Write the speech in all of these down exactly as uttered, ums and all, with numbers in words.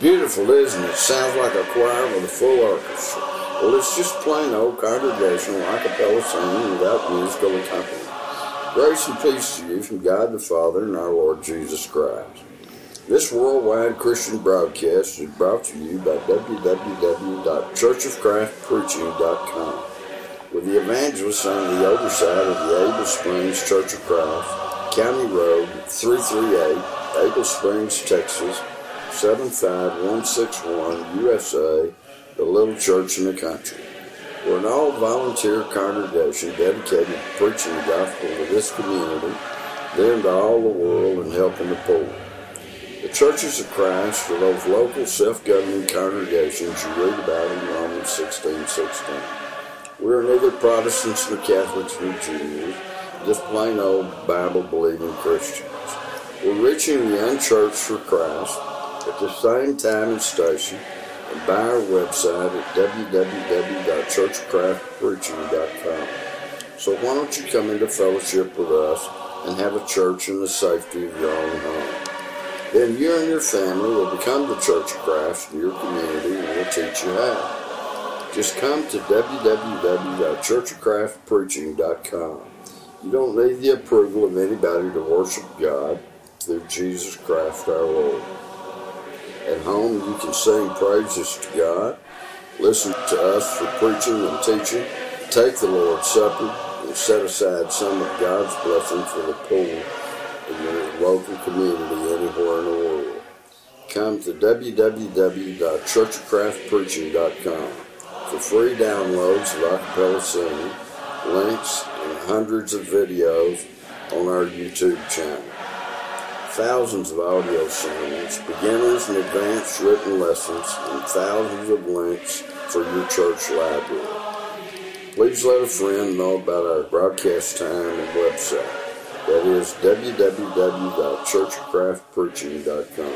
Beautiful, isn't it? Sounds like a choir with a full orchestra. Well, it's just plain old congregational a cappella singing without musical accompaniment. Grace and peace to you from God the Father and our Lord Jesus Christ. This worldwide Christian broadcast is brought to you by w w w dot church of christ preaching dot com, with the evangelists on the oversight of the Able Springs Church of Christ, County Road three thirty-eight, Able Springs, Texas, seven five one six one, U S A, the little church in the country. We're an all-volunteer congregation dedicated to preaching the gospel to this community, then to all the world, and helping the poor. The churches of Christ are those local self-governing congregations you read about in Romans sixteen sixteen. We're neither Protestants nor Catholics nor Jews, just plain old Bible-believing Christians. We're reaching the unchurched for Christ at the same time and station, and by our website at w w w dot church of christ preaching dot com. So why don't you come into fellowship with us and have a church in the safety of your own home? Then you and your family will become the Church of Christ in your community, and we'll teach you how. Just come to w w w dot church of christ preaching dot com. You don't need the approval of anybody to worship God through Jesus Christ our Lord. At home, you can sing praises to God, listen to us for preaching and teaching, take the Lord's Supper, and set aside some of God's blessing for the poor in your local community anywhere in the world. Come to w w w dot church of christ preaching dot com for free downloads of a cappella singing, links, and hundreds of videos on our YouTube channel. Thousands of audio sermons, beginners and advanced written lessons, and thousands of links for your church library. Please let a friend know about our broadcast time and website. That is w w w dot church of christ preaching dot com.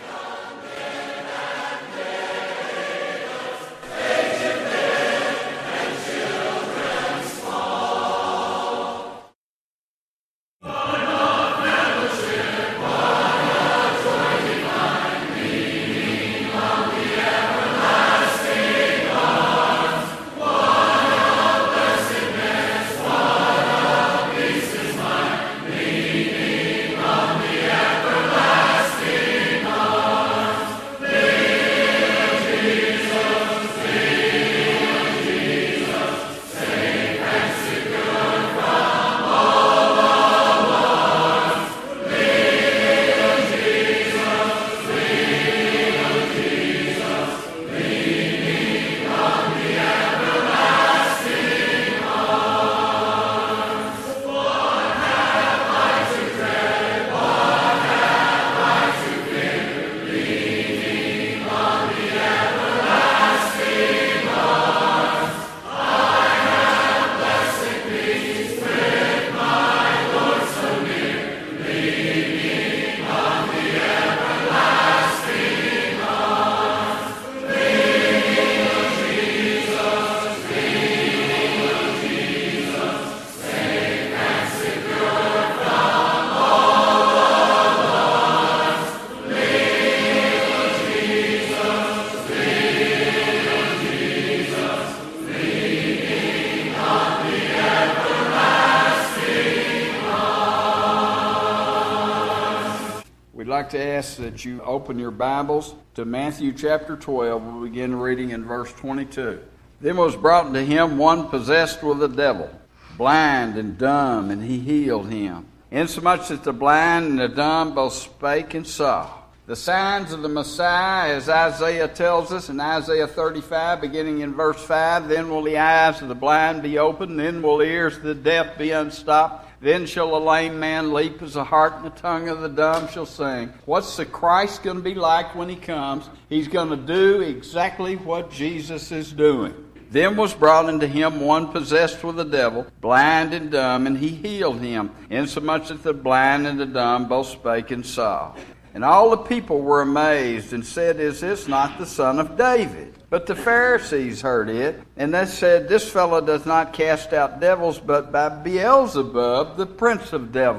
I'd like to ask that you open your Bibles to Matthew chapter twelve. We'll begin reading in verse twenty-two. Then was brought unto him one possessed with a devil, blind and dumb, and he healed him, insomuch that the blind and the dumb both spake and saw. The signs of the Messiah, as Isaiah tells us in Isaiah thirty-five, beginning in verse five, then will the eyes of the blind be opened, then will the ears of the deaf be unstopped. Then shall a lame man leap as a hart, and the tongue of the dumb shall sing. What's the Christ going to be like when he comes? He's going to do exactly what Jesus is doing. Then was brought unto him one possessed with the devil, blind and dumb, and he healed him, insomuch that the blind and the dumb both spake and saw. And all the people were amazed, and said, Is this not the son of David? But the Pharisees heard it, and they said, This fellow does not cast out devils, but by Beelzebub, the prince of devils.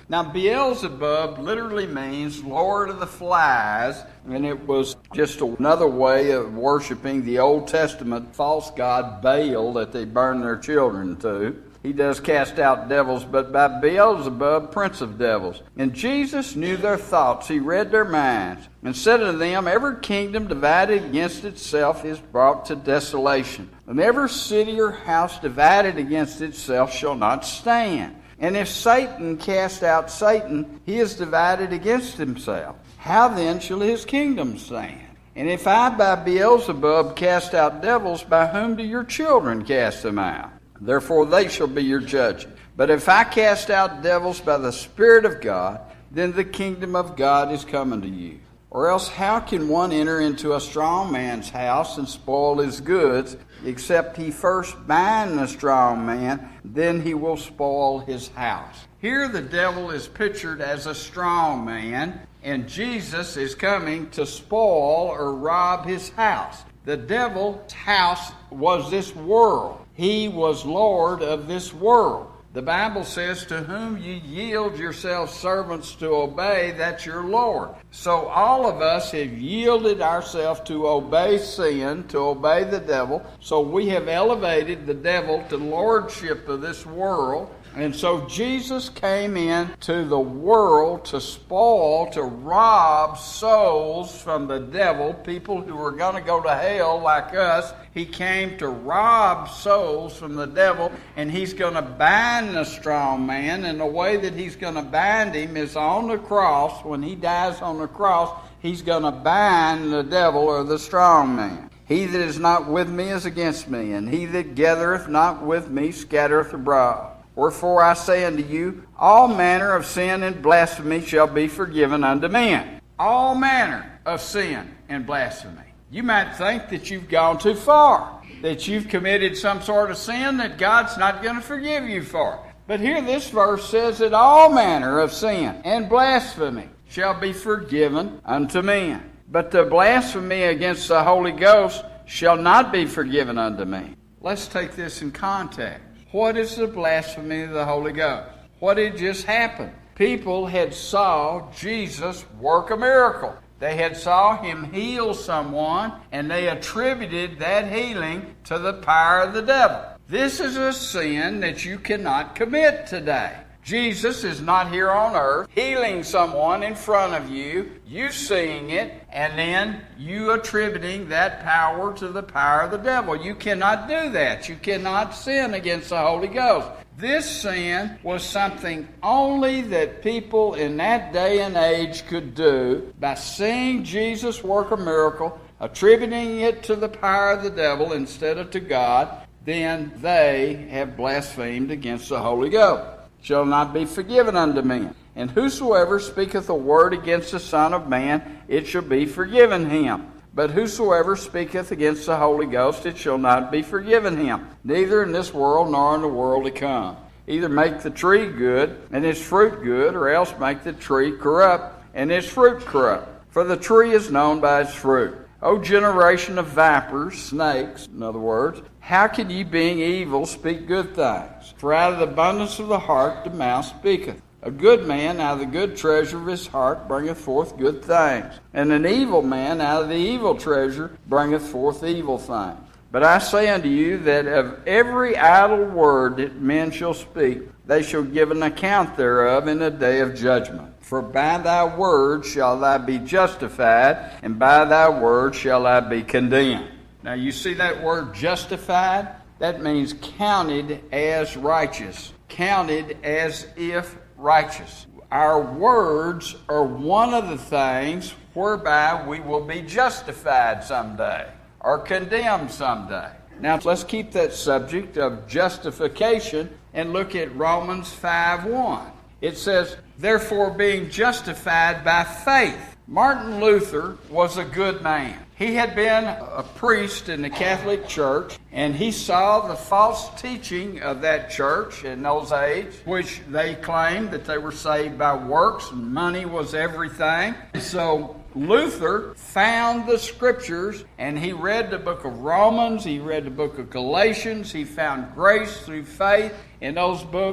Now, Beelzebub literally means Lord of the Flies, and it was just another way of worshiping the Old Testament false god Baal that they burned their children to. He does cast out devils, but by Beelzebub, prince of devils. And Jesus knew their thoughts. He read their minds, and said unto them, Every kingdom divided against itself is brought to desolation, and every city or house divided against itself shall not stand. And if Satan cast out Satan, he is divided against himself. How then shall his kingdom stand? And if I by Beelzebub cast out devils, by whom do your children cast them out? Therefore they shall be your judges. But if I cast out devils by the Spirit of God, then the kingdom of God is coming to you. Or else how can one enter into a strong man's house and spoil his goods, except he first bind the strong man, then he will spoil his house. Here the devil is pictured as a strong man, and Jesus is coming to spoil or rob his house. The devil's house was this world. He was Lord of this world. The Bible says, to whom you yield yourselves servants to obey, that's your Lord. So all of us have yielded ourselves to obey sin, to obey the devil. So we have elevated the devil to lordship of this world. And so Jesus came into the world to spoil, to rob souls from the devil, people who were going to go to hell like us. He came to rob souls from the devil, and he's going to bind the strong man. And the way that he's going to bind him is on the cross. When he dies on the cross, he's going to bind the devil or the strong man. He that is not with me is against me, and he that gathereth not with me scattereth abroad. Wherefore I say unto you, all manner of sin and blasphemy shall be forgiven unto men. All manner of sin and blasphemy. You might think that you've gone too far, that you've committed some sort of sin that God's not going to forgive you for. But here this verse says that all manner of sin and blasphemy shall be forgiven unto men. But the blasphemy against the Holy Ghost shall not be forgiven unto men. Let's take this in context. What is the blasphemy of the Holy Ghost? What had just happened? People had saw Jesus work a miracle. They had saw him heal someone, and they attributed that healing to the power of the devil. This is a sin that you cannot commit today. Jesus is not here on earth healing someone in front of you, you seeing it, and then you attributing that power to the power of the devil. You cannot do that. You cannot sin against the Holy Ghost. This sin was something only that people in that day and age could do by seeing Jesus work a miracle, attributing it to the power of the devil instead of to God. Then they have blasphemed against the Holy Ghost. Shall not be forgiven unto men. And whosoever speaketh a word against the Son of Man, it shall be forgiven him. But whosoever speaketh against the Holy Ghost, it shall not be forgiven him, neither in this world nor in the world to come. Either make the tree good, and its fruit good, or else make the tree corrupt, and its fruit corrupt. For the tree is known by its fruit. O generation of vipers, snakes, in other words, how can ye, being evil, speak good things? For out of the abundance of the heart the mouth speaketh. A good man out of the good treasure of his heart bringeth forth good things, and an evil man out of the evil treasure bringeth forth evil things. But I say unto you that of every idle word that men shall speak, they shall give an account thereof in the day of judgment. For by thy word shall thou be justified, and by thy word shall thou be condemned. Now you see that word justified? That means counted as righteous. Counted as if righteous. Our words are one of the things whereby we will be justified someday, or condemned someday. Now let's keep that subject of justification and look at Romans five one. It says, therefore being justified by faith. Martin Luther was a good man. He had been a priest in the Catholic Church, and he saw the false teaching of that church in those days, which they claimed that they were saved by works and money was everything. So Luther found the scriptures, and he read the book of Romans, he read the book of Galatians, he found grace through faith in those books,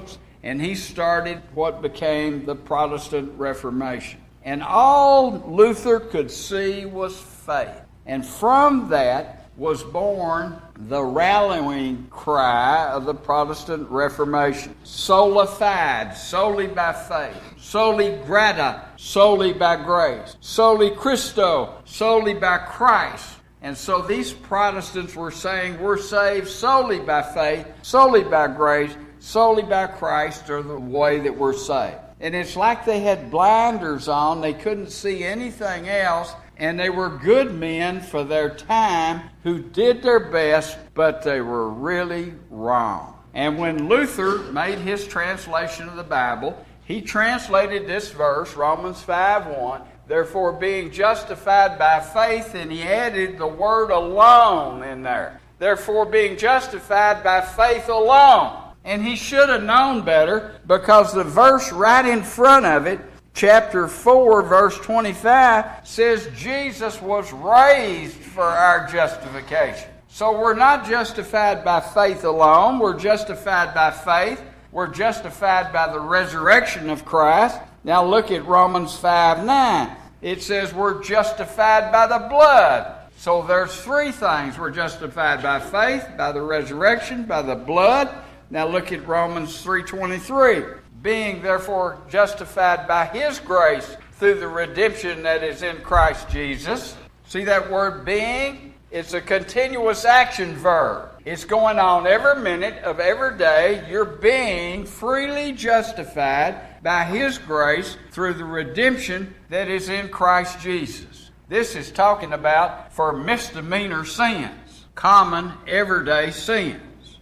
and he started what became the Protestant Reformation. And all Luther could see was faith. And from that was born the rallying cry of the Protestant Reformation. Sola fide, solely by faith. Soli grata, solely by grace. Soli Christo, solely by Christ. And so these Protestants were saying we're saved solely by faith, solely by grace, solely by Christ, or the way that we're saved. And it's like they had blinders on. They couldn't see anything else. And they were good men for their time who did their best, but they were really wrong. And when Luther made his translation of the Bible, he translated this verse, Romans five one, therefore being justified by faith, and he added the word alone in there. Therefore being justified by faith alone. And he should have known better, because the verse right in front of it, chapter four, verse twenty-five, says Jesus was raised for our justification. So we're not justified by faith alone. We're justified by faith. We're justified by the resurrection of Christ. Now look at Romans five nine. It says we're justified by the blood. So there's three things. We're justified by faith, by the resurrection, by the blood. Now look at Romans three twenty-three. Being therefore justified by His grace through the redemption that is in Christ Jesus. See that word being? It's a continuous action verb. It's going on every minute of every day. You're being freely justified by His grace through the redemption that is in Christ Jesus. This is talking about for misdemeanor sins, common everyday sins,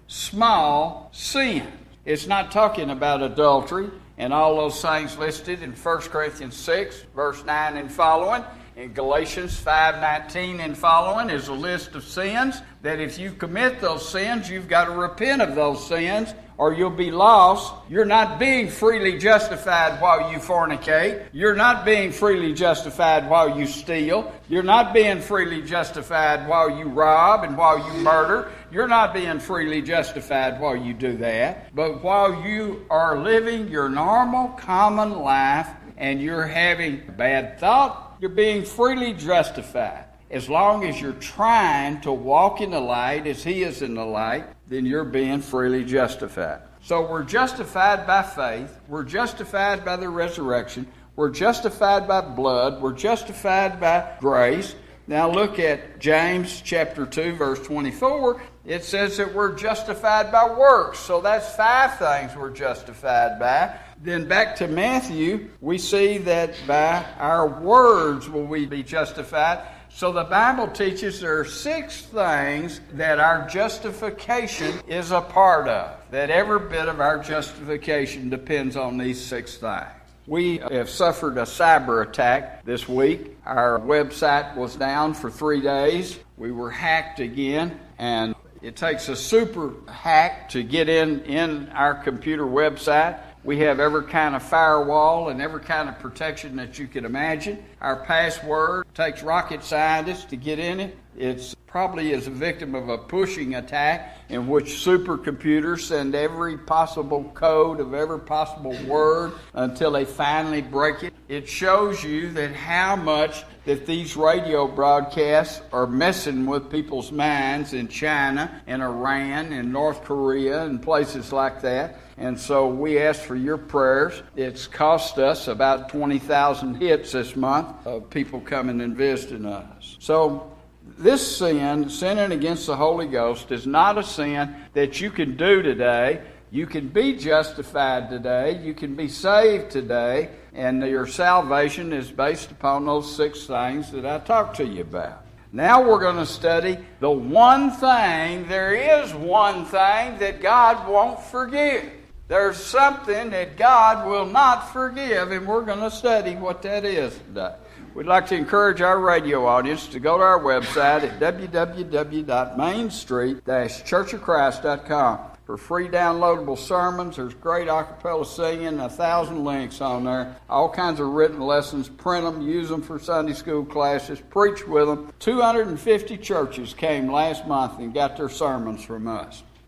small sins. It's not talking about adultery and all those things listed in First Corinthians six, verse nine and following. In Galatians five nineteen and following is a list of sins that if you commit those sins, you've got to repent of those sins or you'll be lost. You're not being freely justified while you fornicate. You're not being freely justified while you steal. You're not being freely justified while you rob and while you murder. You're not being freely justified while you do that. But while you are living your normal, common life and you're having a bad thought, you're being freely justified. As long as you're trying to walk in the light as He is in the light, then you're being freely justified. So we're justified by faith. We're justified by the resurrection. We're justified by blood. We're justified by grace. Now look at James chapter two, verse twenty-four. It says that we're justified by works. So that's five things we're justified by. Then back to Matthew, we see that by our words will we be justified. So the Bible teaches there are six things that our justification is a part of. That every bit of our justification depends on these six things. We have suffered a cyber attack this week. Our website was down for three days. We were hacked again, and it takes a super hack to get in, in our computer website. We have every kind of firewall and every kind of protection that you could imagine. Our password takes rocket scientists to get in it. It's probably is a victim of a pushing attack in which supercomputers send every possible code of every possible word until they finally break it. It shows you that how much that these radio broadcasts are messing with people's minds in China and Iran and North Korea and places like that. And so we ask for your prayers. It's cost us about twenty thousand hits this month of people coming and visiting us. So this sin, sinning against the Holy Ghost, is not a sin that you can do today. You can be justified today. You can be saved today. And your salvation is based upon those six things that I talked to you about. Now we're going to study the one thing, there is one thing that God won't forgive. There's something that God will not forgive, and we're going to study what that is today. We'd like to encourage our radio audience to go to our website at w w w dot main street dash church of christ dot com for free downloadable sermons. There's great a cappella singing, a thousand links on there, all kinds of written lessons. Print them, use them for Sunday school classes, preach with them. two hundred fifty churches came last month and got their sermons from us.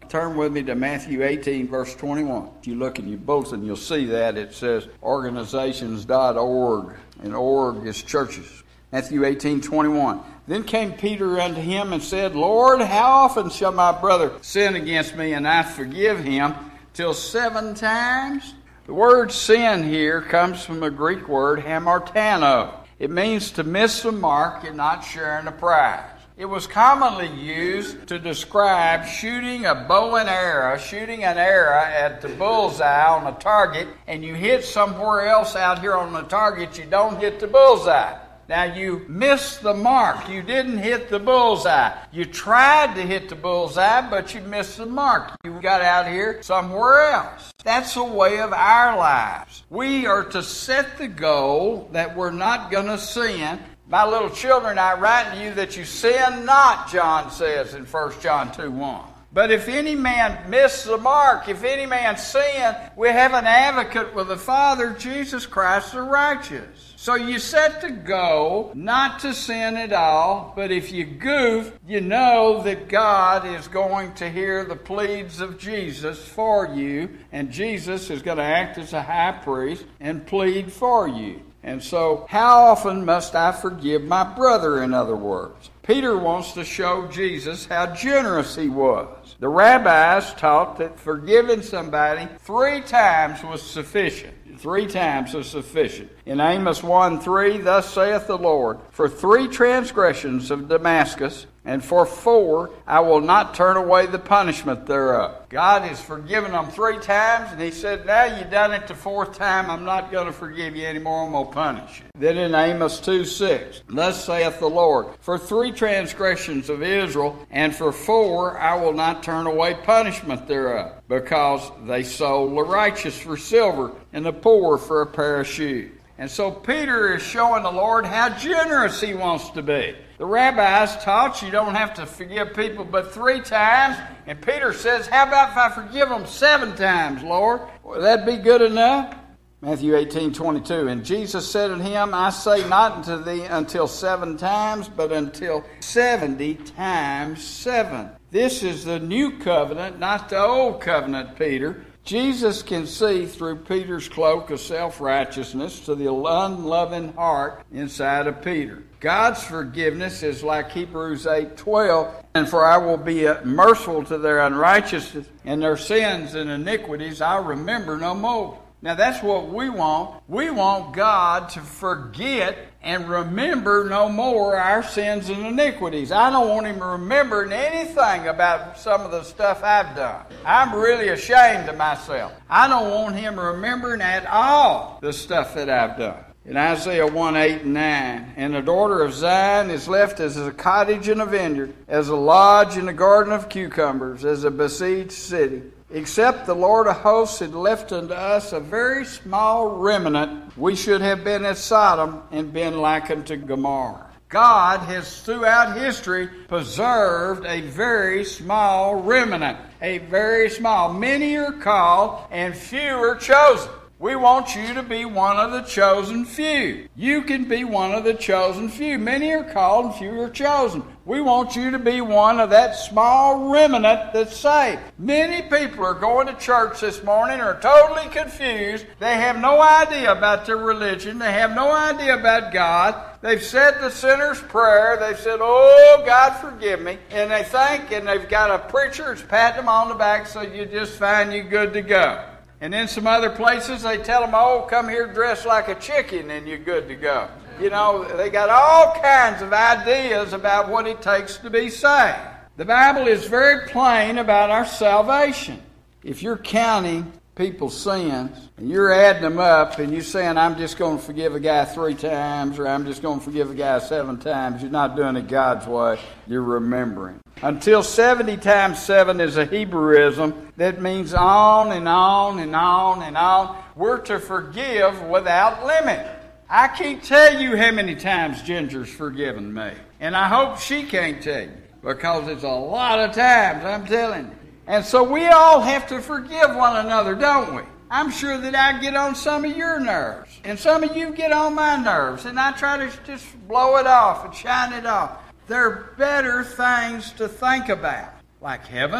Turn with me to Matthew eighteen, verse twenty-one. If you look in your bulletin, you'll see that. It says organizations dot org, and org is churches. Matthew eighteen, twenty-one. Then came Peter unto him and said, Lord, how often shall my brother sin against me, and I forgive him? Till seven times? The word sin here comes from the Greek word hamartano. It means to miss the mark and not sharing the prize. It was commonly used to describe shooting a bow and arrow, shooting an arrow at the bullseye on a target, and you hit somewhere else out here on the target, you don't hit the bullseye. Now, you missed the mark. You didn't hit the bullseye. You tried to hit the bullseye, but you missed the mark. You got out here somewhere else. That's a way of our lives. We are to set the goal that we're not going to sin. My little children, I write to you that you sin not, John says in First John two one. But if any man miss the mark, if any man sin, we have an advocate with the Father, Jesus Christ the righteous. So you set the goal not to sin at all, but if you goof, you know that God is going to hear the pleas of Jesus for you, and Jesus is going to act as a high priest and plead for you. And so, how often must I forgive my brother, in other words? Peter wants to show Jesus how generous he was. The rabbis taught that forgiving somebody three times was sufficient. Three times was sufficient. In Amos one three, thus saith the Lord, for three transgressions of Damascus, and for four, I will not turn away the punishment thereof. God has forgiven them three times, and he said, now you've done it the fourth time, I'm not going to forgive you anymore, I'm going to punish you. Then in Amos two six, thus saith the Lord, for three transgressions of Israel, and for four, I will not turn away punishment thereof, because they sold the righteous for silver, and the poor for a pair of shoes. And so Peter is showing the Lord how generous he wants to be. The rabbis taught you don't have to forgive people but three times. And Peter says, how about if I forgive them seven times, Lord? Will that be good enough? Matthew eighteen twenty-two. And Jesus said unto him, I say not unto thee until seven times, but until seventy times seven. This is the new covenant, not the old covenant, Peter. Jesus can see through Peter's cloak of self-righteousness to the unloving heart inside of Peter. God's forgiveness is like Hebrews eight twelve, and for I will be merciful to their unrighteousness, and their sins and iniquities I'll remember no more. Now that's what we want. We want God to forget and remember no more our sins and iniquities. I don't want him remembering anything about some of the stuff I've done. I'm really ashamed of myself. I don't want him remembering at all the stuff that I've done. In Isaiah one eight and nine, and the daughter of Zion is left as a cottage in a vineyard, as a lodge in a garden of cucumbers, as a besieged city. Except the Lord of hosts had left unto us a very small remnant, we should have been as Sodom and been like unto Gomorrah. God has throughout history preserved a very small remnant, a very small. Many are called and few are chosen. We want you to be one of the chosen few. You can be one of the chosen few. Many are called and few are chosen. We want you to be one of that small remnant that's saved. Many people are going to church this morning and are totally confused. They have no idea about their religion. They have no idea about God. They've said the sinner's prayer. They've said, oh, God, forgive me. And they think, and they've got a preacher that's patting them on the back so you just find you good to go. And in some other places, they tell them, oh, come here dressed like a chicken and you're good to go. You know, they got all kinds of ideas about what it takes to be saved. The Bible is very plain about our salvation. If you're counting people's sins and you're adding them up and you're saying, I'm just going to forgive a guy three times or I'm just going to forgive a guy seven times, you're not doing it God's way. You're remembering. Until seventy times seven is a Hebrewism that means on and on and on and on. We're to forgive without limit. I can't tell you how many times Ginger's forgiven me. And I hope she can't tell you, because it's a lot of times, I'm telling you. And so we all have to forgive one another, don't we? I'm sure that I get on some of your nerves. And some of you get on my nerves. And I try to just blow it off and shine it off. There are better things to think about, like heaven,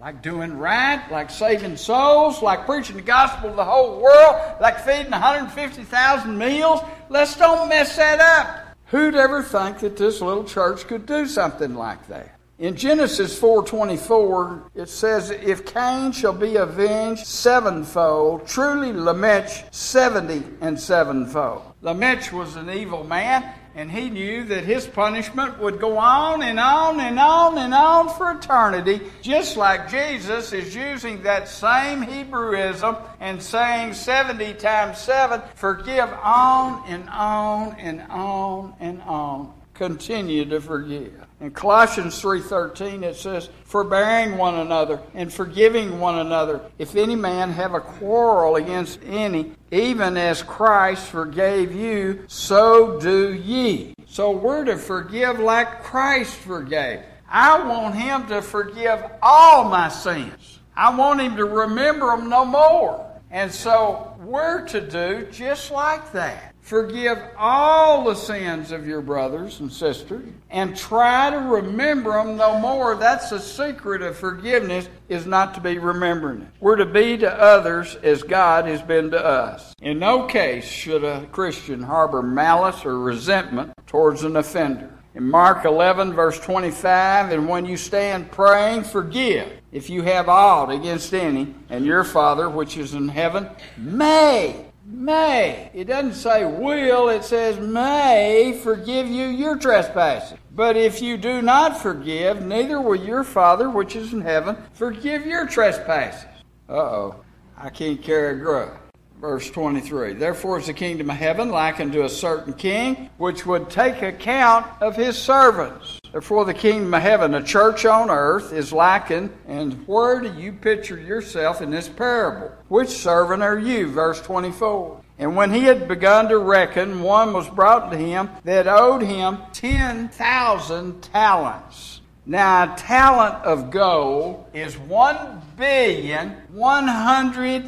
like doing right, like saving souls, like preaching the gospel to the whole world, like feeding one hundred fifty thousand meals. Let's don't mess that up. Who'd ever think that this little church could do something like that? In Genesis four twenty-four, it says, if Cain shall be avenged sevenfold, truly Lamech seventy and sevenfold. Lamech was an evil man, and he knew that his punishment would go on and on and on and on for eternity, just like Jesus is using that same Hebrewism and saying seventy times seven, forgive on and on and on and on. Continue to forgive. In Colossians three thirteen it says, forbearing one another and forgiving one another, if any man have a quarrel against any, even as Christ forgave you, so do ye. So we're to forgive like Christ forgave. I want him to forgive all my sins. I want him to remember them no more. And so we're to do just like that. Forgive all the sins of your brothers and sisters and try to remember them no more. That's the secret of forgiveness, is not to be remembering it. We're to be to others as God has been to us. In no case should a Christian harbor malice or resentment towards an offender. In Mark eleven, verse twenty-five, and when you stand praying, forgive if you have aught against any, and your Father which is in heaven may May. It doesn't say will, it says may forgive you your trespasses. But if you do not forgive, neither will your Father which is in heaven forgive your trespasses. Uh-oh. I can't carry a grudge. Verse twenty-three, therefore is the kingdom of heaven like unto a certain king, which would take account of his servants. Therefore the kingdom of heaven, a church on earth, is likened, and where do you picture yourself in this parable? Which servant are you? Verse twenty-four. And when he had begun to reckon, one was brought to him that owed him ten thousand talents. Now, a talent of gold is one billion one hundred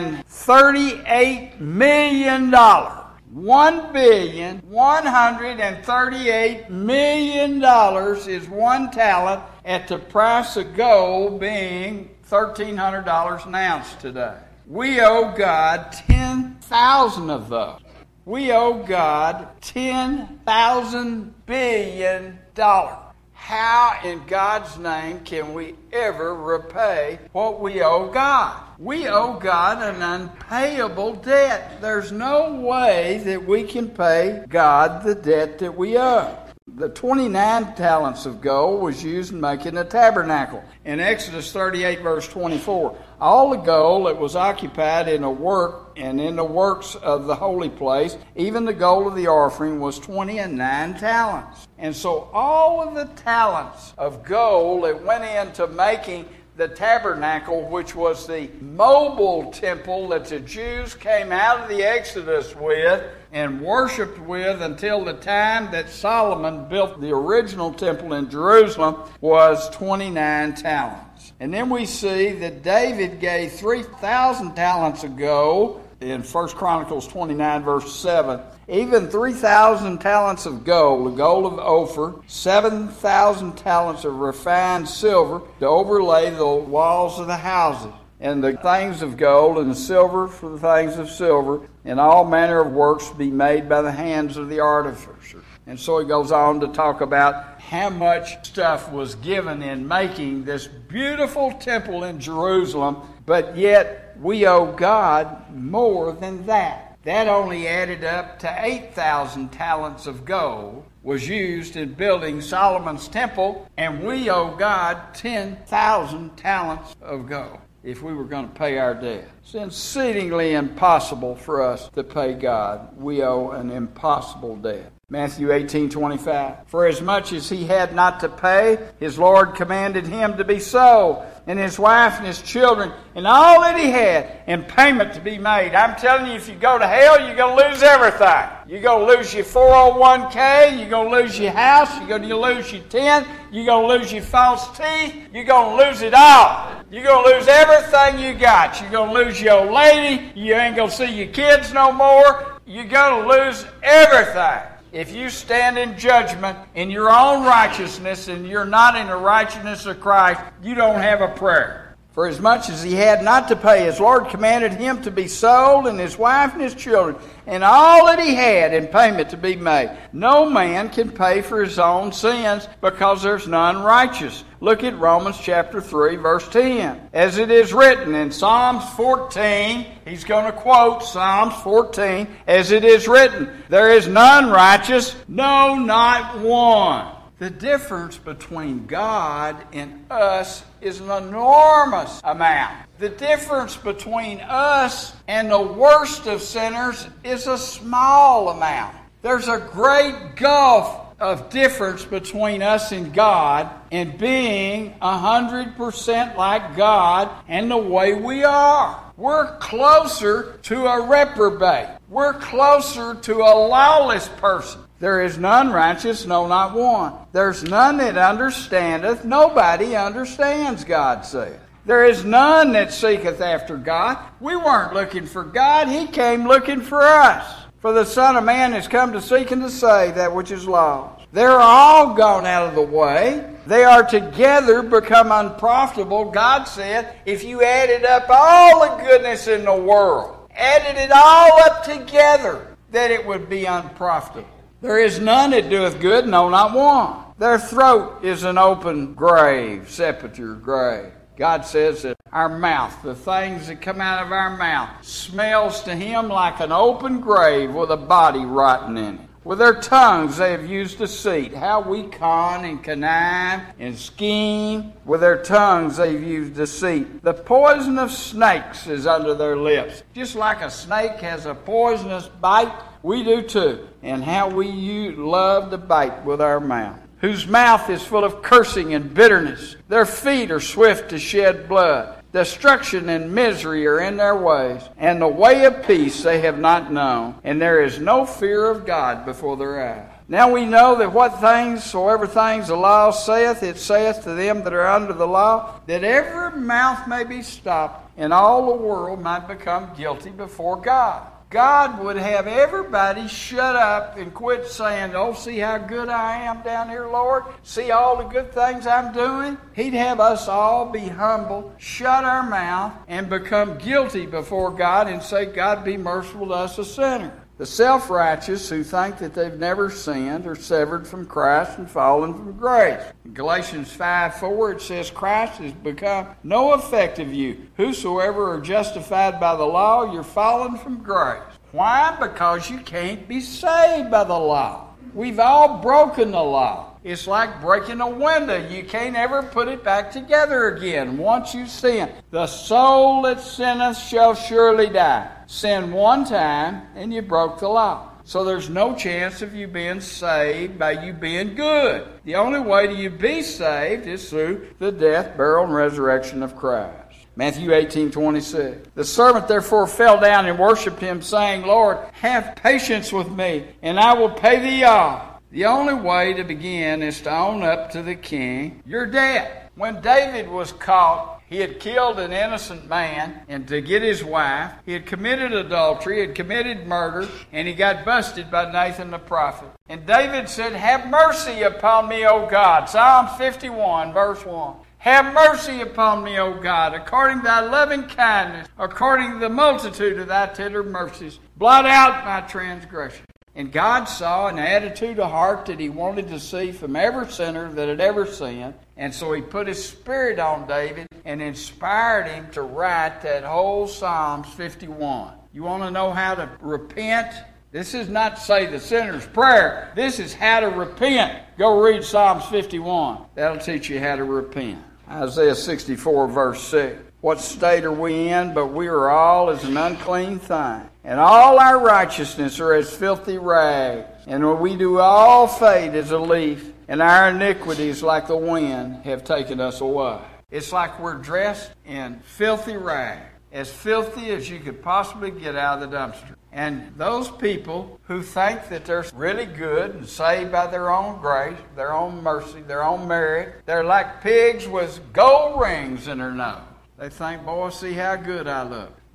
thirty-eight million dollars. One billion one hundred thirty-eight million dollars is one talent, at the price of gold being thirteen hundred dollars an ounce today. We owe God ten thousand of those. We owe God ten thousand billion dollars. How in God's name can we ever repay what we owe God? We owe God an unpayable debt. There's no way that we can pay God the debt that we owe. The twenty-nine talents of gold was used in making a tabernacle. In Exodus thirty-eight, verse twenty-four, all the gold that was occupied in the work and in the works of the holy place, even the gold of the offering, was twenty-nine talents. And so all of the talents of gold that went into making the tabernacle, which was the mobile temple that the Jews came out of the Exodus with and worshipped with until the time that Solomon built the original temple in Jerusalem, was twenty-nine talents. And then we see that David gave three thousand talents of gold in First Chronicles twenty-nine, verse seven. Even three thousand talents of gold, the gold of Ophir, seven thousand talents of refined silver to overlay the walls of the houses, and the things of gold and silver for the things of silver, and all manner of works be made by the hands of the artificer. And so he goes on to talk about how much stuff was given in making this beautiful temple in Jerusalem, but yet we owe God more than that. That only added up to eight thousand talents of gold was used in building Solomon's temple, and we owe God ten thousand talents of gold if we were going to pay our debt. It's exceedingly impossible for us to pay God. We owe an impossible debt. Matthew eighteen twenty-five. For as much as he had not to pay, his Lord commanded him to be sold, and his wife and his children, and all that he had, in payment to be made. I'm telling you, if you go to hell, you're going to lose everything. You're going to lose your four oh one k, you're going to lose your house, you're going to lose your tent, you're going to lose your false teeth, you're going to lose it all. You're going to lose everything you got. You're going to lose your old lady, you ain't going to see your kids no more, you're going to lose everything. If you stand in judgment in your own righteousness and you're not in the righteousness of Christ, you don't have a prayer. For as much as he had not to pay, his Lord commanded him to be sold, and his wife and his children, and all that he had in payment to be made. No man can pay for his own sins, because there's none righteous. Look at Romans chapter three, verse ten. As it is written in Psalms fourteen, he's going to quote Psalms fourteen, as it is written, there is none righteous, no, not one. The difference between God and us is an enormous amount. The difference between us and the worst of sinners is a small amount. There's a great gulf of difference between us and God in being one hundred percent like God and the way we are. We're closer to a reprobate. We're closer to a lawless person. There is none righteous, no, not one. There's none that understandeth. Nobody understands, God saith. There is none that seeketh after God. We weren't looking for God. He came looking for us. For the Son of Man has come to seek and to save that which is lost. They're all gone out of the way. They are together become unprofitable. God said, if you added up all the goodness in the world, added it all up together, that it would be unprofitable. There is none that doeth good, no, not one. Their throat is an open grave, sepulchre grave. God says that our mouth, the things that come out of our mouth, smells to him like an open grave with a body rotting in it. With their tongues they have used deceit. How we con and connive and scheme. With their tongues they've used deceit. The poison of snakes is under their lips. Just like a snake has a poisonous bite, we do too. And how we use, love to bite with our mouth. Whose mouth is full of cursing and bitterness. Their feet are swift to shed blood. Destruction and misery are in their ways, and the way of peace they have not known, and there is no fear of God before their eyes. Now we know that what things soever things the law saith, it saith to them that are under the law, that every mouth may be stopped, and all the world might become guilty before God. God would have everybody shut up and quit saying, oh, see how good I am down here, Lord. See all the good things I'm doing. He'd have us all be humble, shut our mouth, and become guilty before God and say, God, be merciful to us, a sinner. The self-righteous who think that they've never sinned are severed from Christ and fallen from grace. In Galatians five four it says, Christ has become no effect of you. Whosoever are justified by the law, you're fallen from grace. Why? Because you can't be saved by the law. We've all broken the law. It's like breaking a window. You can't ever put it back together again once you sin. The soul that sinneth shall surely die. Sin one time and you broke the law. So there's no chance of you being saved by you being good. The only way to you be saved is through the death, burial, and resurrection of Christ. Matthew eighteen twenty-six. The servant therefore fell down and worshipped him, saying, Lord, have patience with me, and I will pay thee all. The only way to begin is to own up to the king your debt. When David was caught, he had killed an innocent man, and to get his wife, he had committed adultery, had committed murder, and he got busted by Nathan the prophet. And David said, have mercy upon me, O God. Psalm fifty-one, verse one. Have mercy upon me, O God, according to thy loving kindness, according to the multitude of thy tender mercies. Blot out my transgression. And God saw an attitude of heart that he wanted to see from every sinner that had ever sinned. And so he put his spirit on David and inspired him to write that whole Psalms fifty-one. You want to know how to repent? This is not to say the sinner's prayer. This is how to repent. Go read Psalms fifty-one. That'll teach you how to repent. Isaiah sixty-four, verse six. What state are we in? But we are all as an unclean thing, and all our righteousness are as filthy rags. And we do all fade as a leaf, and our iniquities like the wind have taken us away. It's like we're dressed in filthy rags, as filthy as you could possibly get out of the dumpster. And those people who think that they're really good and saved by their own grace, their own mercy, their own merit, they're like pigs with gold rings in their nose. They think, boy, see how good I look.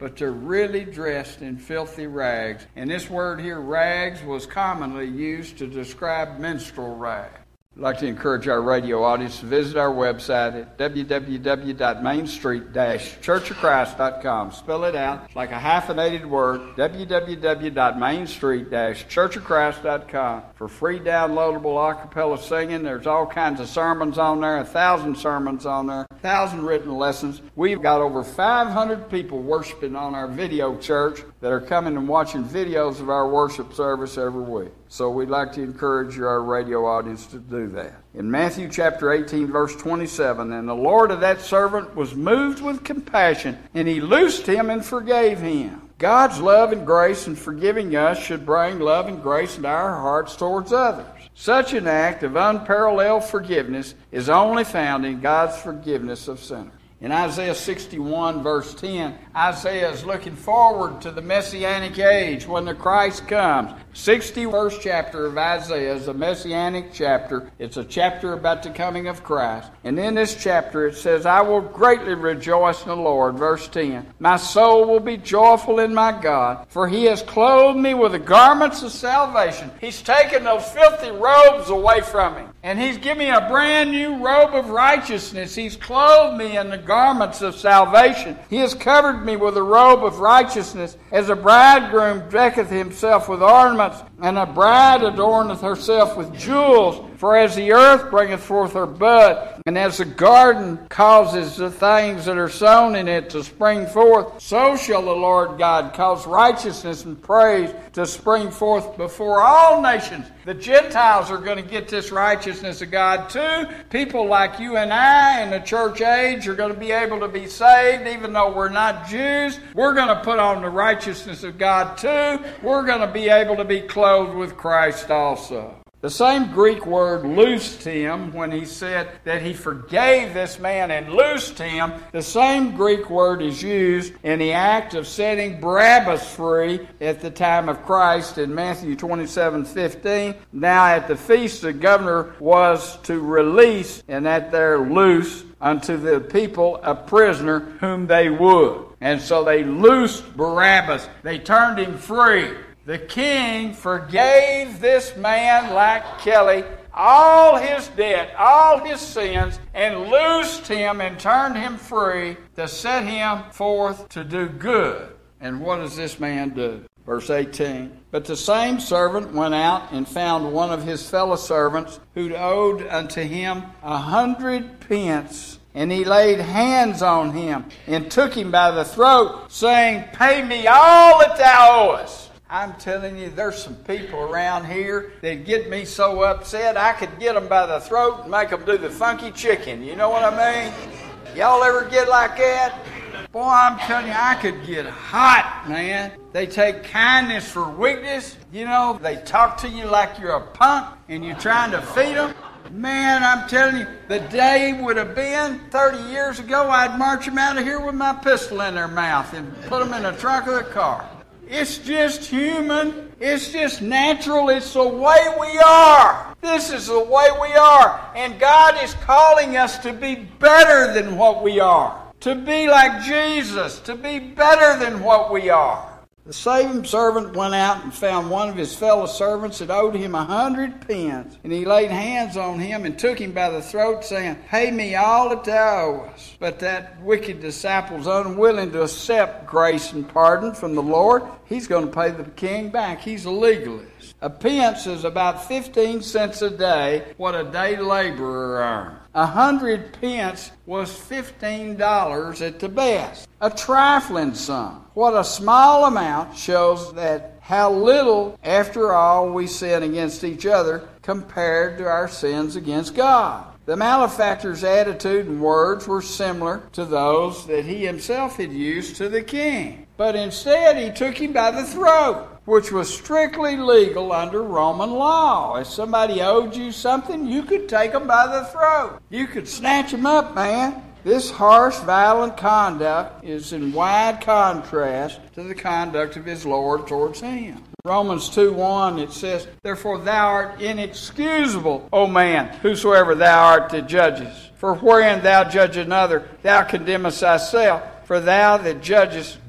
but they're really dressed in filthy rags. And this word here, rags, was commonly used to describe menstrual rags. I'd like to encourage our radio audience to visit our website at w w w dot main street dash church of christ dot com. Spell it out. It's like a hyphenated word, w w w dot main street dash church of christ dot com. For free downloadable a cappella singing, there's all kinds of sermons on there, a thousand sermons on there, a thousand written lessons. We've got over five hundred people worshiping on our video church that are coming and watching videos of our worship service every week. So we'd like to encourage our radio audience to do that. In Matthew chapter eighteen, verse twenty-seven, and the Lord of that servant was moved with compassion, and he loosed him and forgave him. God's love and grace in forgiving us should bring love and grace into our hearts towards others. Such an act of unparalleled forgiveness is only found in God's forgiveness of sinners. In Isaiah sixty-one, verse ten, Isaiah is looking forward to the Messianic age when the Christ comes. sixty-first chapter of Isaiah is a Messianic chapter. It's a chapter about the coming of Christ. And in this chapter it says, I will greatly rejoice in the Lord. Verse ten, my soul will be joyful in my God, for he has clothed me with the garments of salvation. He's taken those filthy robes away from me, and he's given me a brand new robe of righteousness. He's clothed me in the garments of salvation. He has covered me with a robe of righteousness, as a bridegroom decketh himself with ornaments, and a bride adorneth herself with jewels. For as the earth bringeth forth her bud, and as the garden causes the things that are sown in it to spring forth, so shall the Lord God cause righteousness and praise to spring forth before all nations. The Gentiles are going to get this righteousness of God too. People like you and I in the church age are going to be able to be saved, even though we're not Jews. We're going to put on the righteousness of God too. We're going to be able to be clothed with Christ also. The same Greek word loosed him, when he said that he forgave this man and loosed him, the same Greek word is used in the act of setting Barabbas free at the time of Christ in Matthew twenty-seven fifteen. Now at the feast the governor was to release, and that there loose, unto the people a prisoner whom they would. And so they loosed Barabbas. They turned him free. The king forgave this man like Kelly all his debt, all his sins, and loosed him and turned him free to set him forth to do good. And what does this man do? Verse eighteen, but the same servant went out and found one of his fellow servants who owed unto him a hundred pence. And he laid hands on him and took him by the throat, saying, pay me all that thou owest. I'm telling you, there's some people around here that get me so upset, I could get them by the throat and make them do the funky chicken. You know what I mean? Y'all ever get like that? Boy, I'm telling you, I could get hot, man. They take kindness for weakness. You know, they talk to you like you're a punk and you're trying to feed them. Man, I'm telling you, the day would have been thirty years ago, I'd march them out of here with my pistol in their mouth and put them in the trunk of the car. It's just human. It's just natural. It's the way we are. This is the way we are. And God is calling us to be better than what we are. To be like Jesus. To be better than what we are. The same servant went out and found one of his fellow servants that owed him a hundred pence. And he laid hands on him and took him by the throat, saying, pay me all that thou owest. But that wicked disciple was unwilling to accept grace and pardon from the Lord. He's going to pay the king back. He's a legalist. A pence is about fifteen cents a day, what a day laborer earned. A hundred pence was fifteen dollars at the best. A trifling sum. What a small amount shows that how little, after all, we sin against each other compared to our sins against God. The malefactor's attitude and words were similar to those that he himself had used to the king. But instead he took him by the throat, which was strictly legal under Roman law. If somebody owed you something, you could take them by the throat. You could snatch them up, man. This harsh, violent conduct is in wide contrast to the conduct of his Lord towards him. Romans two one, it says, therefore thou art inexcusable, O man, whosoever thou art that judgest. For wherein thou judge another, thou condemnest thyself. For thou that judgest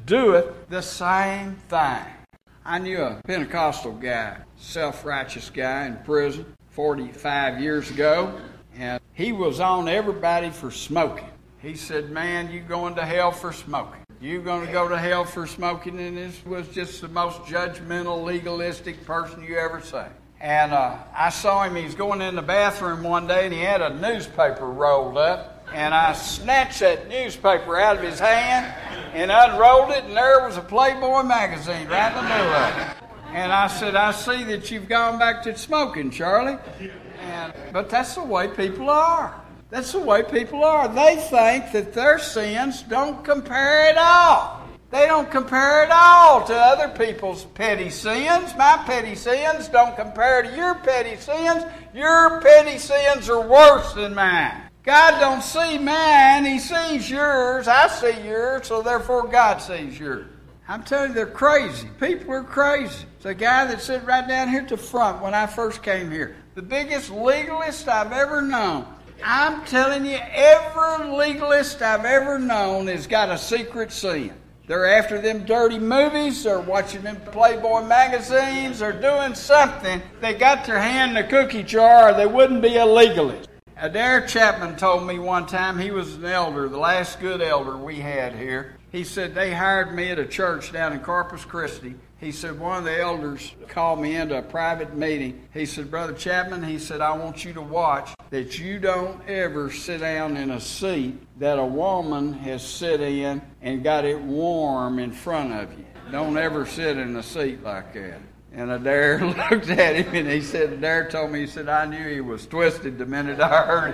doeth the same thing. I knew a Pentecostal guy, self-righteous guy in prison forty-five years ago, and he was on everybody for smoking. He said, man, you going to hell for smoking. You're going to go to hell for smoking, and this was just the most judgmental, legalistic person you ever see. And uh, I saw him, he was going in the bathroom one day, and he had a newspaper rolled up, and I snatched that newspaper out of his hand and unrolled it, and there was a Playboy magazine right in the middle of it. And I said, I see that you've gone back to smoking, Charlie. And, but that's the way people are. That's the way people are. They think that their sins don't compare at all. They don't compare at all to other people's petty sins. My petty sins don't compare to your petty sins. Your petty sins are worse than mine. God don't see mine. He sees yours. I see yours, so therefore God sees yours. I'm telling you, they're crazy. People are crazy. It's a guy that sat right down here at the front when I first came here. The biggest legalist I've ever known. I'm telling you, every legalist I've ever known has got a secret sin. They're after them dirty movies, they're watching them Playboy magazines, they're doing something. They got their hand in the cookie jar, or they wouldn't be a legalist. Adair Chapman told me one time, he was an elder, the last good elder we had here. He said they hired me at a church down in Corpus Christi. He said one of the elders called me into a private meeting. He said, Brother Chapman, he said, I want you to watch that you don't ever sit down in a seat that a woman has sit in and got it warm in front of you. Don't ever sit in a seat like that. And Adair looked at him and he said, Adair told me, he said, I knew he was twisted the minute I heard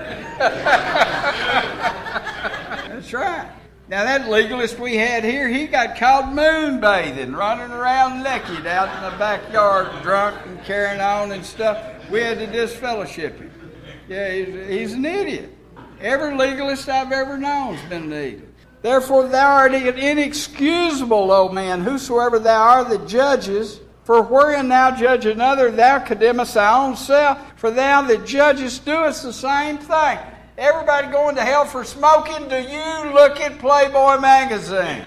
it. That's right. Now that legalist we had here, he got caught moonbathing, running around naked out in the backyard, drunk and carrying on and stuff. We had to disfellowship him. Yeah, he's, he's an idiot. Every legalist I've ever known has been an idiot. Therefore thou art inexcusable, O man, whosoever thou art that judges. For wherein thou judge another, thou condemnest thy own self. For thou that judgest doest the same thing. Everybody going to hell for smoking? Do you look at Playboy magazine?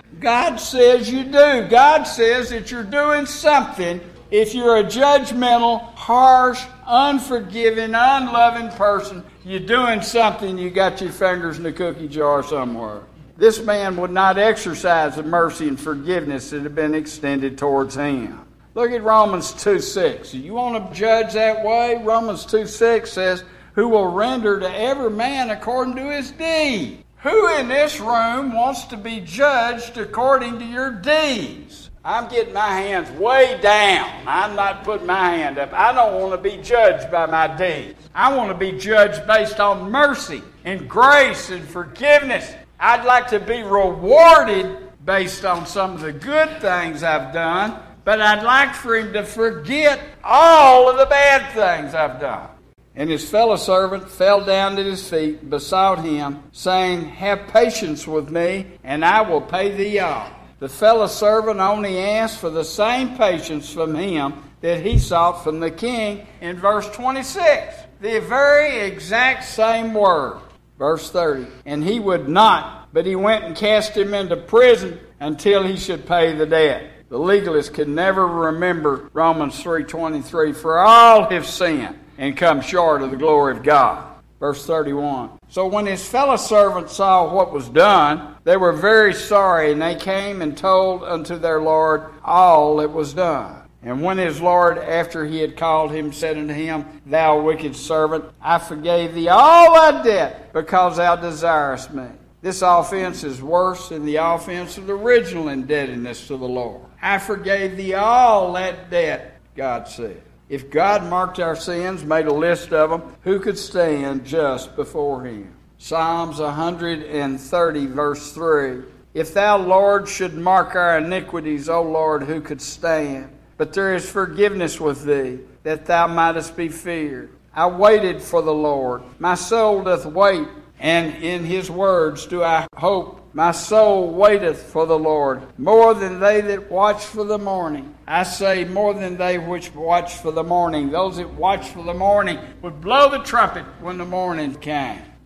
God says you do. God says that you're doing something if you're a judgmental, harsh, unforgiving, unloving person. You're doing something, you got your fingers in the cookie jar somewhere. This man would not exercise the mercy and forgiveness that had been extended towards him. Look at Romans two six. You want to judge that way? Romans two six says, who will render to every man according to his deed. Who in this room wants to be judged according to your deeds? I'm getting my hands way down. I'm not putting my hand up. I don't want to be judged by my deeds. I want to be judged based on mercy and grace and forgiveness. I'd like to be rewarded based on some of the good things I've done, but I'd like for him to forget all of the bad things I've done. And his fellow servant fell down at his feet and besought him, saying, have patience with me, and I will pay thee all. The fellow servant only asked for the same patience from him that he sought from the king in verse twenty-six. The very exact same word. Verse thirty. And he would not, but he went and cast him into prison until he should pay the debt. The legalist can never remember Romans three twenty-three, for all have sinned and come short of the glory of God. Verse thirty-one. So when his fellow servants saw what was done, they were very sorry, and they came and told unto their Lord all that was done. And when his Lord, after he had called him, said unto him, thou wicked servant, I forgave thee all thy debt, because thou desirest me. This offense is worse than the offense of the original indebtedness to the Lord. I forgave thee all that debt, God said. If God marked our sins, made a list of them, who could stand just before him? Psalms one thirty, verse three. If thou, Lord, should mark our iniquities, O Lord, who could stand? But there is forgiveness with thee, that thou mightest be feared. I waited for the Lord. My soul doth wait, and in his words do I hope. My soul waiteth for the Lord, more than they that watch for the morning. I say, more than they which watch for the morning. Those that watch for the morning would blow the trumpet when the morning came.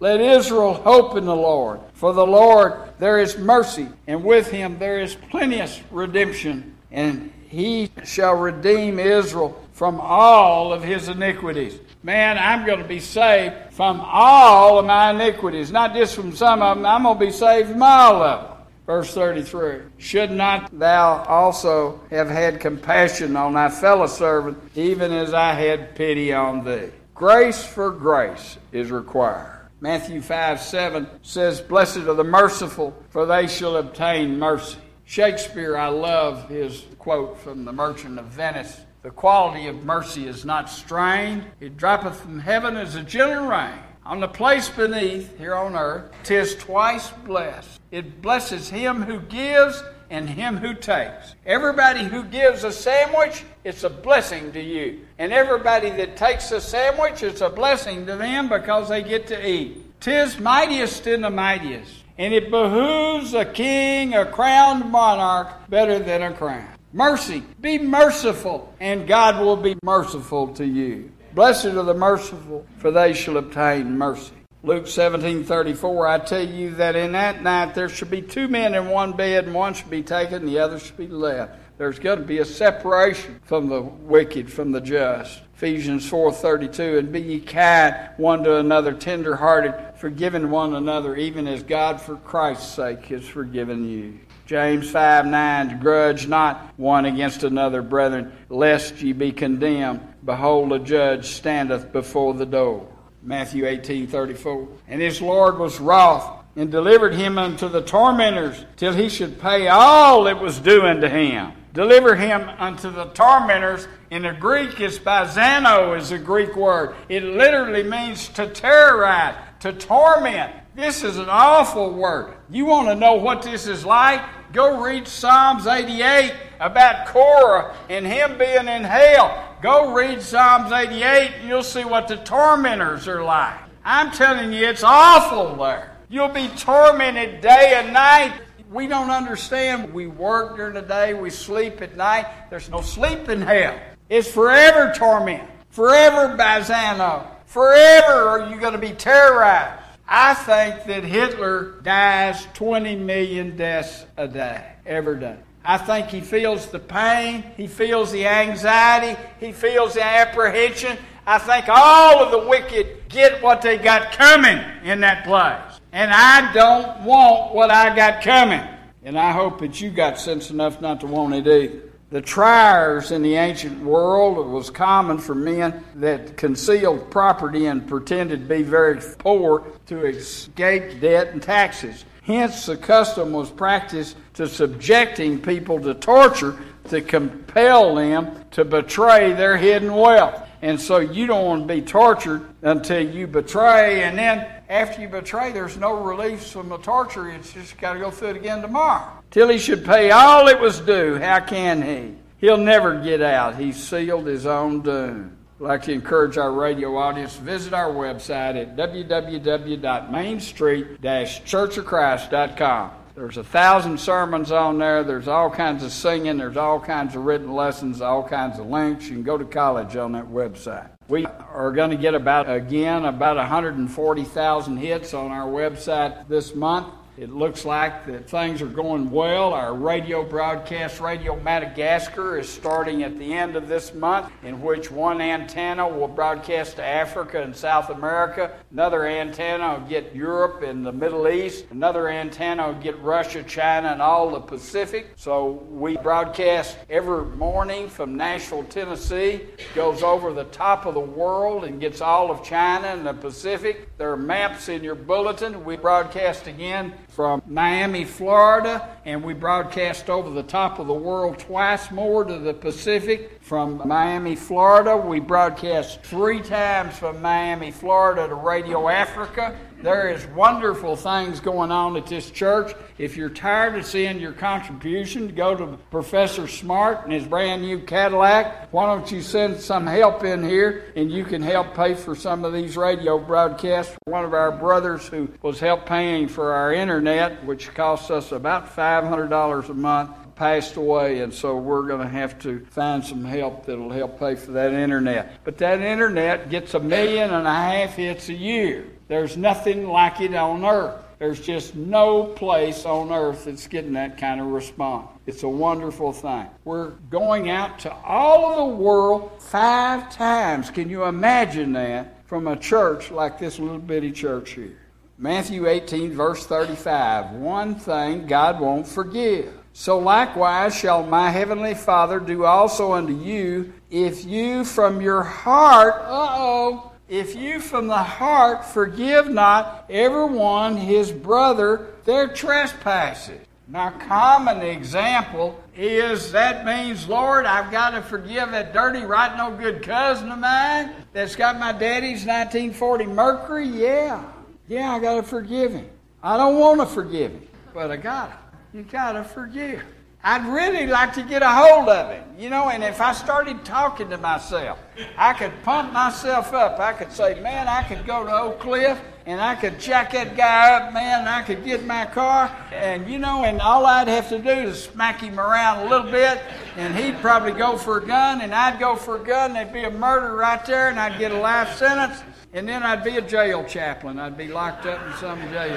Let Israel hope in the Lord. For the Lord there is mercy, and with him there is plenteous redemption, and he shall redeem Israel from all of his iniquities. Man, I'm going to be saved from all of my iniquities, not just from some of them. I'm going to be saved from all of them. Verse thirty-three, should not thou also have had compassion on thy fellow servant, even as I had pity on thee? Grace for grace is required. Matthew five seven says, blessed are the merciful, for they shall obtain mercy. Shakespeare, I love his quote from The Merchant of Venice. The quality of mercy is not strained. It droppeth from heaven as a gentle rain. On the place beneath, here on earth, 'tis twice blessed. It blesses him who gives and him who takes. Everybody who gives a sandwich, it's a blessing to you. And everybody that takes a sandwich, it's a blessing to them because they get to eat. 'Tis mightiest in the mightiest. And it behooves a king, a crowned monarch, better than a crown. Mercy. Be merciful, and God will be merciful to you. Blessed are the merciful, for they shall obtain mercy. Luke seventeen thirty-four, I tell you that in that night there shall be two men in one bed, and one shall be taken, and the other shall be left. There's going to be a separation from the wicked, from the just. Ephesians four thirty-two, and be ye kind one to another, tender-hearted, forgiving one another, even as God for Christ's sake has forgiven you. James five nine, grudge not one against another, brethren, lest ye be condemned. Behold, a judge standeth before the door. Matthew eighteen thirty-four, and his Lord was wroth, and delivered him unto the tormentors, till he should pay all that was due unto him. Deliver him unto the tormentors. In the Greek, it's bazano is the Greek word. It literally means to terrorize, to torment. This is an awful word. You want to know what this is like? Go read Psalms eighty-eight about Korah and him being in hell. Go read Psalms eighty-eight and you'll see what the tormentors are like. I'm telling you, it's awful there. You'll be tormented day and night. We don't understand. We work during the day, we sleep at night. There's no sleep in hell. It's forever torment. Forever bazano. Forever are you going to be terrorized. I think that Hitler dies twenty million deaths a day, every day. I think he feels the pain, he feels the anxiety, he feels the apprehension. I think all of the wicked get what they got coming in that place. And I don't want what I got coming. And I hope that you got sense enough not to want it either. The triers in the ancient world, it was common for men that concealed property and pretended to be very poor to escape debt and taxes. Hence, the custom was practiced to subjecting people to torture to compel them to betray their hidden wealth. And so you don't want to be tortured until you betray, and then after you betray, there's no relief from the torture. It's just got to go through it again tomorrow. Till he should pay all it was due. How can he? He'll never get out. He's sealed his own doom. I'd like to encourage our radio audience to visit our website at w w w dot main street dash church of christ dot com. There's a thousand sermons on there. There's all kinds of singing. There's all kinds of written lessons, all kinds of links. You can go to college on that website. We are going to get about, again, about one hundred forty thousand hits on our website this month. It looks like that things are going well. Our radio broadcast, Radio Madagascar, is starting at the end of this month, in which one antenna will broadcast to Africa and South America. Another antenna will get Europe and the Middle East. Another antenna will get Russia, China, and all the Pacific. So we broadcast every morning from Nashville, Tennessee. Goes over the top of the world and gets all of China and the Pacific. There are maps in your bulletin. We broadcast again from Miami, Florida, and we broadcast over the top of the world twice more to the Pacific. From Miami, Florida, we broadcast three times from Miami, Florida to Radio Africa. There is wonderful things going on at this church. If you're tired of seeing your contribution, go to Professor Smart and his brand new Cadillac. Why don't you send some help in here and you can help pay for some of these radio broadcasts. One of our brothers who was help paying for our internet, which costs us about five hundred dollars a month, passed away, and so we're going to have to find some help that'll help pay for that internet. But that internet gets a million and a half hits a year. There's nothing like it on earth. There's just no place on earth that's getting that kind of response. It's a wonderful thing. We're going out to all of the world five times. Can you imagine that from a church like this little bitty church here? Matthew eighteen, verse thirty-five. One thing God won't forgive. So likewise shall my heavenly Father do also unto you, if you from your heart, uh-oh, if you from the heart forgive not every one his brother their trespasses. Now, common example is that means, Lord, I've got to forgive that dirty, right no good cousin of mine that's got my daddy's nineteen forty Mercury. Yeah, yeah, I got to forgive him. I don't want to forgive him, but I got to. You got to forgive. I'd really like to get a hold of him, you know, and if I started talking to myself, I could pump myself up. I could say, man, I could go to Oak Cliff and I could jack that guy up, man, and I could get in my car, and, you know, and all I'd have to do is smack him around a little bit, and he'd probably go for a gun, and I'd go for a gun, and there'd be a murder right there, and I'd get a life sentence, and then I'd be a jail chaplain. I'd be locked up in some jail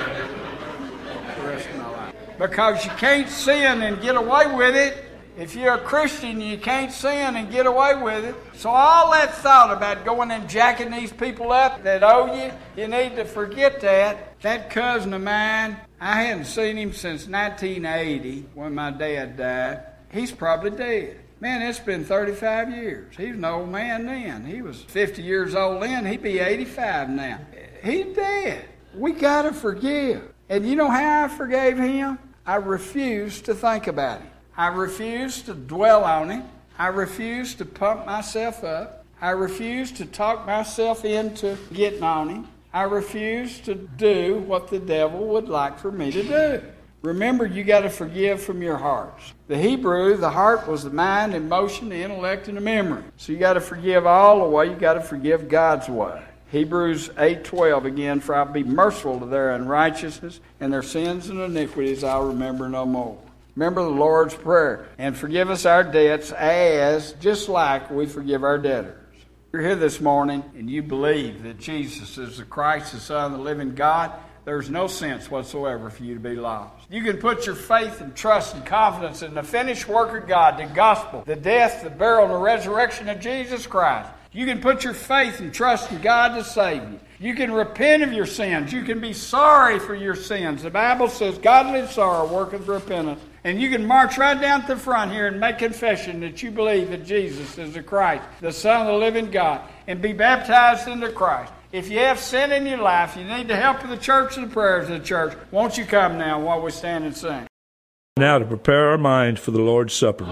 for the rest of my life. Because you can't sin and get away with it. If you're a Christian, you can't sin and get away with it. So all that thought about going and jacking these people up that owe you, you need to forget that. That cousin of mine, I hadn't seen him since nineteen eighty when my dad died. He's probably dead. Man, it's been thirty-five years. He was an old man then. He was fifty years old then. He'd be eighty-five now. He's dead. We got to forgive. And you know how I forgave him? I refused to think about him. I refused to dwell on him. I refused to pump myself up. I refused to talk myself into getting on him. I refused to do what the devil would like for me to do. Remember, you got to forgive from your hearts. The Hebrew, the heart was the mind, emotion, the intellect, and the memory. So you got to forgive all the way. You got to forgive God's way. Hebrews eight twelve again, for I'll be merciful to their unrighteousness, and their sins and iniquities I'll remember no more. Remember the Lord's Prayer, and forgive us our debts as, just like we forgive our debtors. You're here this morning, and you believe that Jesus is the Christ, the Son of the living God. There's no sense whatsoever for you to be lost. You can put your faith and trust and confidence in the finished work of God, the gospel, the death, the burial, and the resurrection of Jesus Christ. You can put your faith and trust in God to save you. You can repent of your sins. You can be sorry for your sins. The Bible says godly sorrow worketh repentance. And you can march right down to the front here and make confession that you believe that Jesus is the Christ, the Son of the living God, and be baptized into Christ. If you have sin in your life, you need the help of the church and the prayers of the church. Won't you come now while we stand and sing? Now to prepare our minds for the Lord's Supper.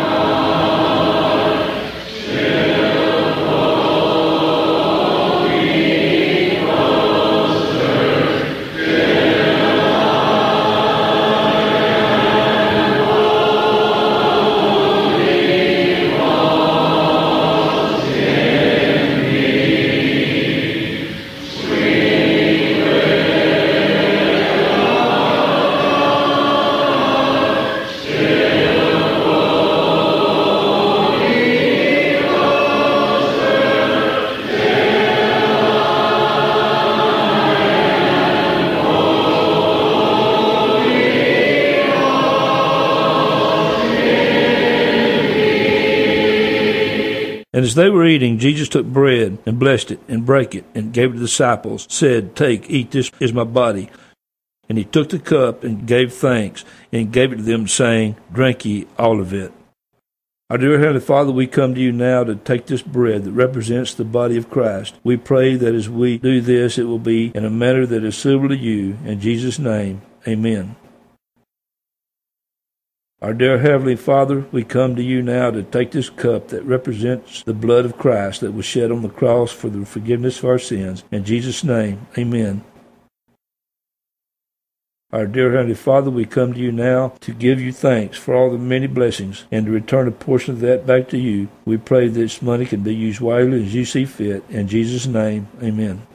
And as they were eating, Jesus took bread and blessed it and brake it and gave it to the disciples, said, Take, eat, this is my body. And he took the cup and gave thanks and gave it to them, saying, Drink ye all of it. Our dear Heavenly Father, we come to you now to take this bread that represents the body of Christ. We pray that as we do this, it will be in a manner that is suitable to you. In Jesus' name, amen. Our dear Heavenly Father, we come to you now to take this cup that represents the blood of Christ that was shed on the cross for the forgiveness of our sins. In Jesus' name, amen. Our dear Heavenly Father, we come to you now to give you thanks for all the many blessings and to return a portion of that back to you. We pray that this money can be used wisely as you see fit. In Jesus' name, amen.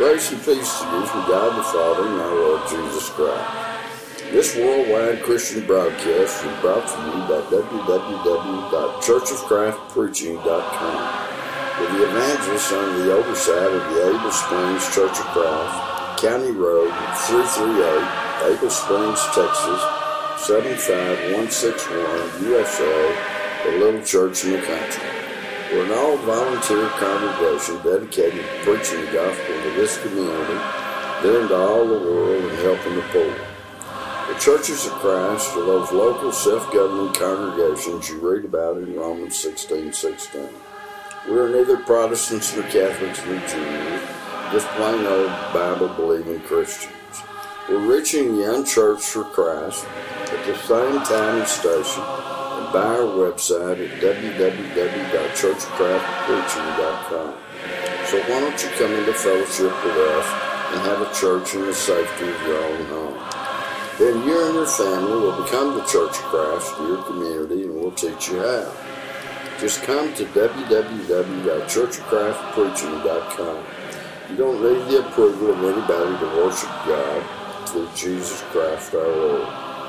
Grace and peace to you from God the Father and our Lord Jesus Christ. This worldwide Christian broadcast is brought to you by w w w dot church of christ preaching dot com, with the evangelists under the oversight of the Able Springs Church of Christ, County Road three thirty-eight, Able Springs, Texas, seven five one six one, U S A, a little church in the country. We're an all-volunteer congregation dedicated to preaching the gospel to this community, then to all the world, and helping the poor. The churches of Christ are those local self-governing congregations you read about in Romans sixteen sixteen. We are neither Protestants nor Catholics nor Jews, just plain old Bible-believing Christians. We're reaching the unchurched for Christ at the same time and station, and by our website at w w w dot church of christ preaching dot com. So why don't you come into fellowship with us and have a church in the safety of your own home? Then you and your family will become the Church of Christ to your community, and we'll teach you how. Just come to w w w dot church of christ preaching dot com. You don't need the approval of anybody to worship God through Jesus Christ our Lord.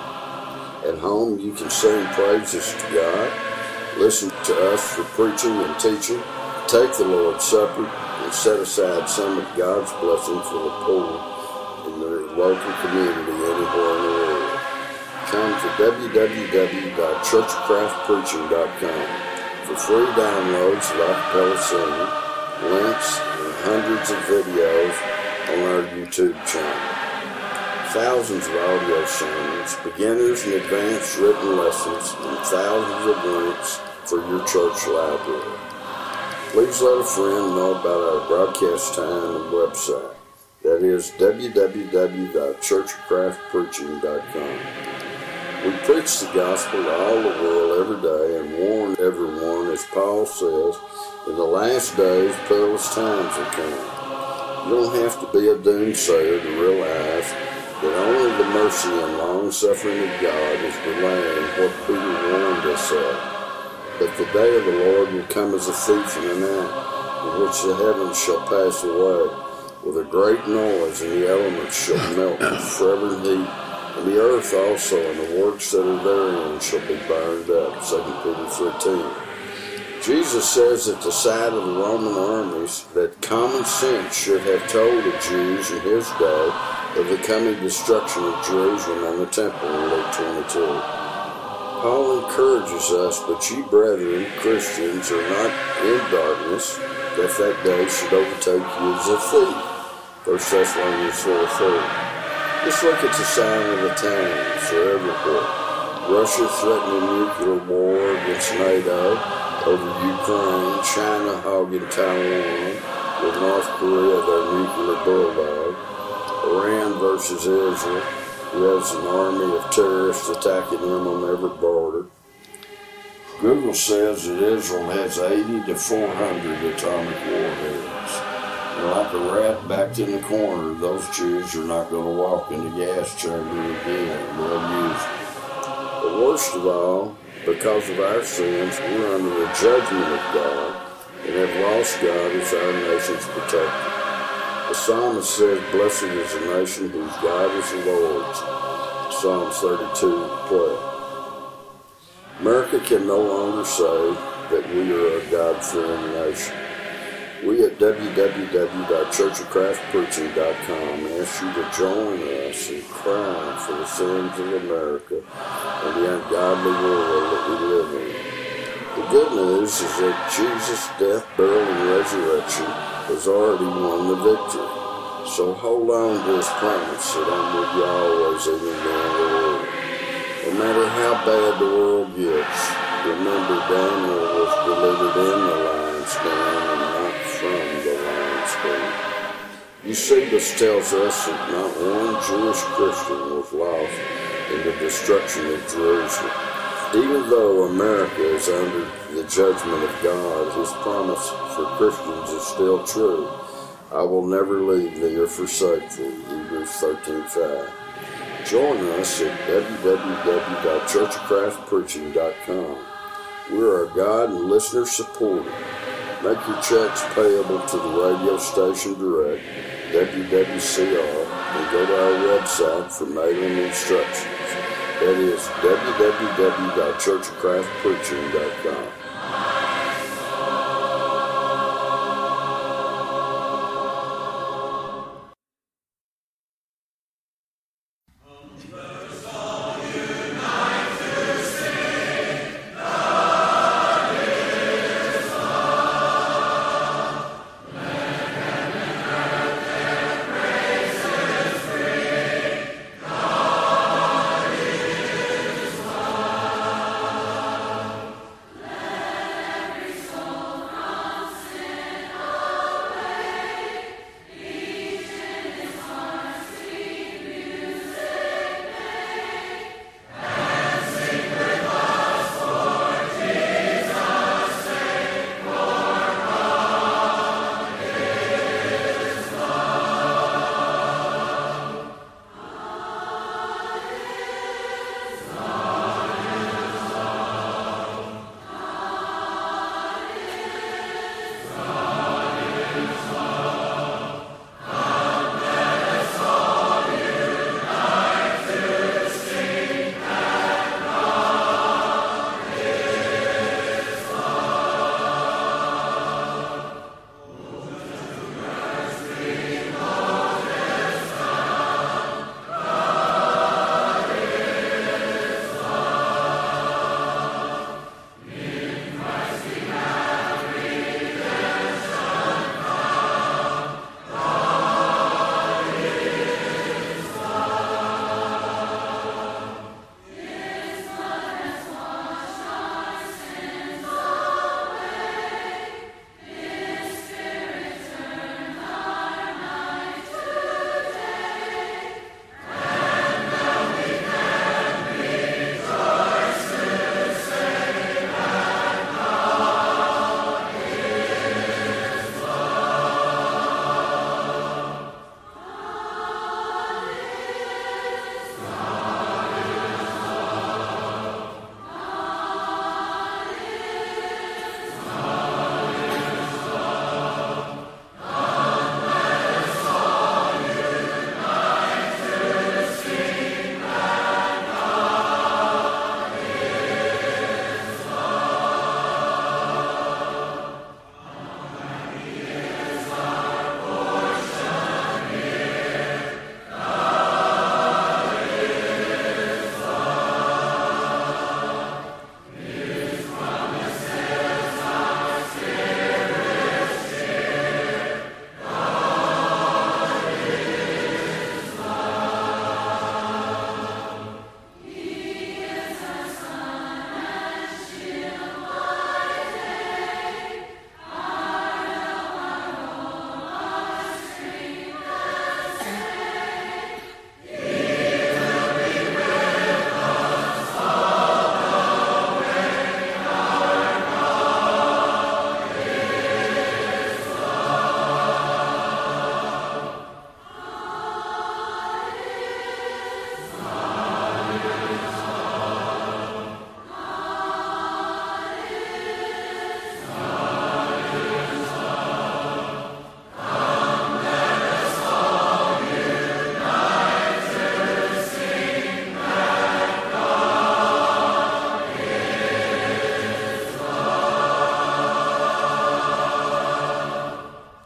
At home, you can sing praises to God, listen to us for preaching and teaching, take the Lord's Supper, and set aside some of God's blessing for the poor in their local community anywhere in the world. Come to w w w dot church of christ preaching dot com for free downloads of acapella singing, links, and hundreds of videos on our YouTube channel. Thousands of audio sermons, beginners and advanced written lessons, and thousands of links for your church library. Please let a friend know about our broadcast time and website. That is w w w dot church of christ preaching dot com. We preach the gospel to all the world every day and warn everyone, as Paul says, in the last days perilous times are coming. You don't have to be a doomsayer to realize that only the mercy and long-suffering of God is delaying what Peter warned us of. But the day of the Lord will come as a thief in the night, in which the heavens shall pass away with a great noise, and the elements shall melt with fervent heat, and the earth also and the works that are therein shall be burned up. Second Peter thirteen. Jesus says at the sight of the Roman armies that common sense should have told the Jews in his day of the coming destruction of Jerusalem and the temple in Luke twenty-two. Paul encourages us, but ye brethren, Christians, are not in darkness, that that day should overtake you as a thief. First Thessalonians four four. Just look at the sign of the times, they're everywhere. Russia threatening nuclear war against NATO over Ukraine, China hogging Taiwan, with North Korea their nuclear bulldog, Iran versus Israel, who has an army of terrorists attacking them on every border. Google says that Israel has eighty to four hundred atomic warheads. And like a rat backed in the corner, those Jews are not going to walk in the gas chamber again. They'll use it. But worst of all, because of our sins, we're under the judgment of God and have lost God as our nation's protector. The psalmist says, blessed is the nation whose God is the Lord's. Psalms thirty-two twelve. America can no longer say that we are a God-fearing nation. We at w w w dot church of christ preaching dot com ask you to join us in crying for the sins of America and the ungodly world that we live in. The good news is that Jesus' death, burial, and resurrection has already won the victory. So hold on to his promise that I'm with you always, even to the end of the world. No matter how bad the world gets, remember Daniel was delivered in the lion's den and not from the lion's den. Eusebius tells us that not one Jewish Christian was lost in the destruction of Jerusalem. Even though America is under the judgment of God, his promise for Christians is still true. I will never leave thee or forsake thee, Hebrews thirteen five. Join us at w w w dot church of christ preaching dot com. We are a God and listener supported, Make your checks payable to the radio station direct, W W C R, and go to our website for mailing instructions. That is w w w dot church of christ preaching dot com.